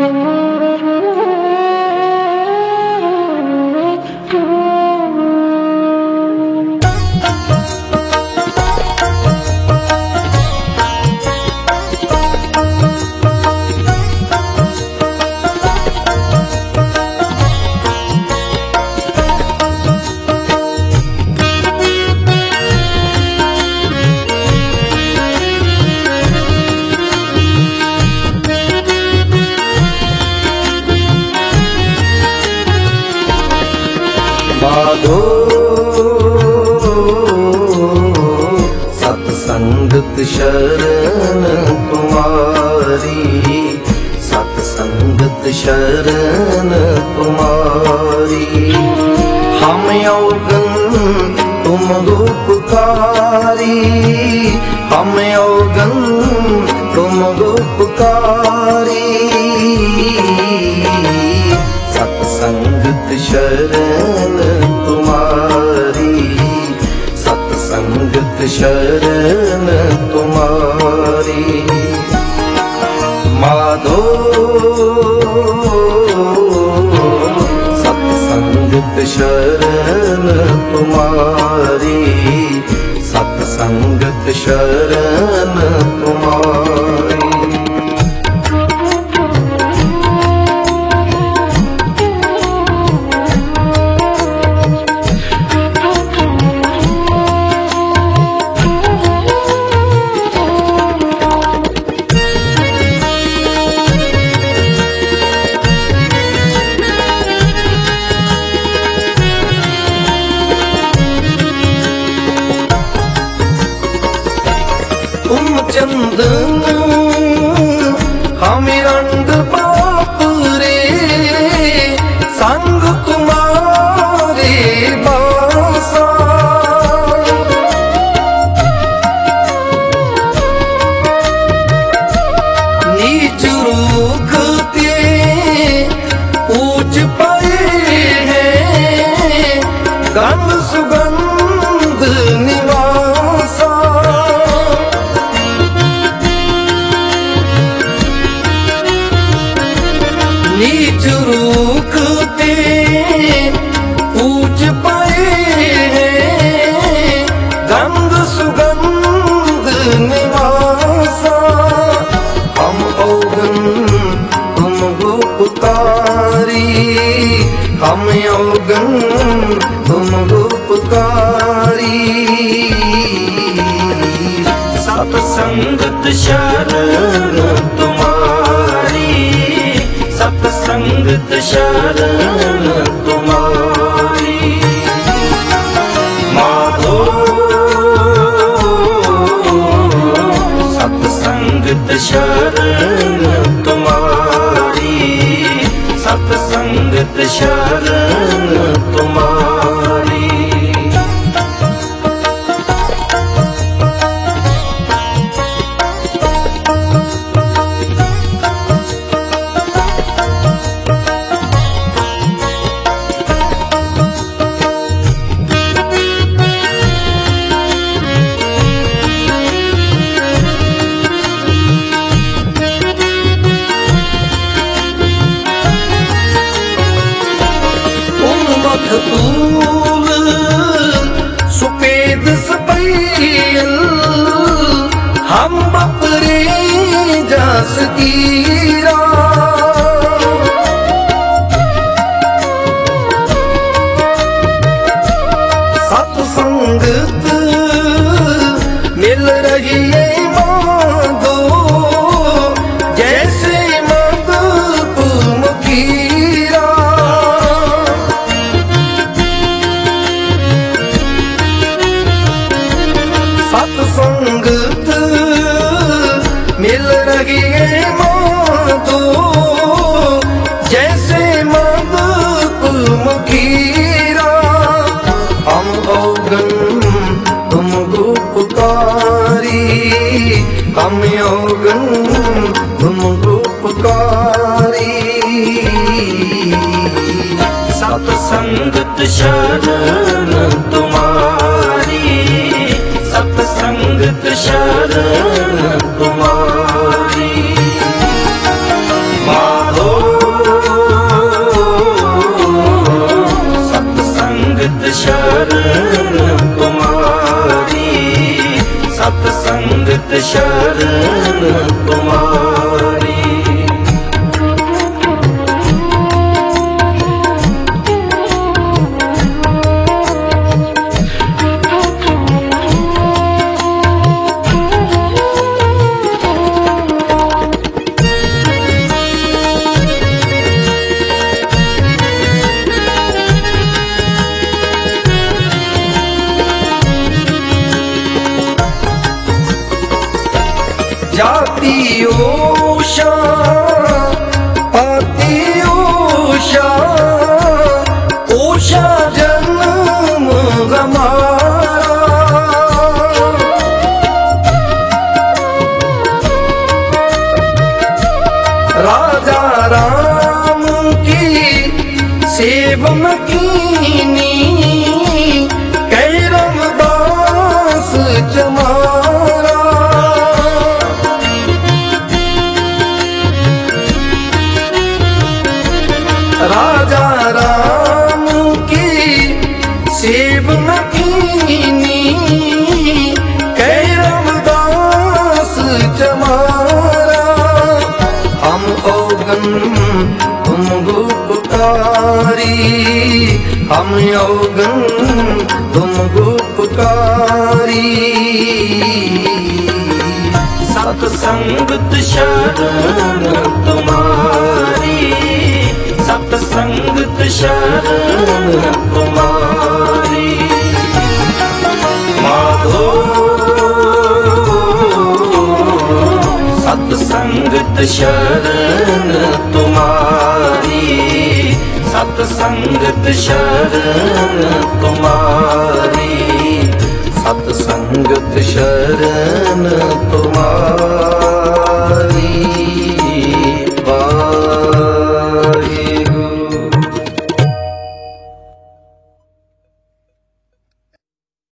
माधो सत्संगत शरण तुम्हारी, सत्संगत शरण तुम्हारी। हम अवगन तुम रूपकारी, हम अवगन तुम रूपकारी। सत्संगत शरण तुम्हारी, सत्संगत शरण तुम्हारी। माधो सत्संगत शरण तुम्हारी, सत्संगत शरण तुम्हारी। तुम चंदन हम रंग बाप रे, संग तुम्हारे बासा। नीच रूख के ऊंच पाए हैं, गंध सुगंध निवासा। नीच रूख ते ऊंच पाए हैं, गंध सुगंध निवासा। हम अवगन तुम रूपकारी, हम अवगन तुम रूपकारी। सत्संगत शरण तुम्हारी, सत्संगत शरण तुम्हारी। माधो सत्संगत शरण तुम्हारी, सत्संगत शरण तुम्हारी। तूल सुपेद सपैल हम बपरे जास कीरा। सत्संगत मिल रही है माधो, जैसे मधुप मुखीरा। सत्संगत मिल रही है माधो, जैसे मधुप मुखीरा। हम अवगन तुम रूपकारी, हम अवगन तुम रूपकारी। सत्संगत शरण तुम्हारी, सत्संगत शरण तुम्हारी। माधो संगत शरण तुम्हारी। जाति उषा पाति उषा, उषा जन्म हमारा। राजा राम की सेवन कीनी, कैरम दास जमारा। राजा राम की सेवन कीनी, कैरम दास जमारा। हम औगन तुम गुपकारी, हम औगन तुम गुपकारी। सतसंगत शरण तुम्हारी, सतसंगत शरण तुम्हारी। माधो सतसंगत शरण तुम्हारी, सतसंगत शरण तुम्हारी, सतसंगत शरण तुम्हारी।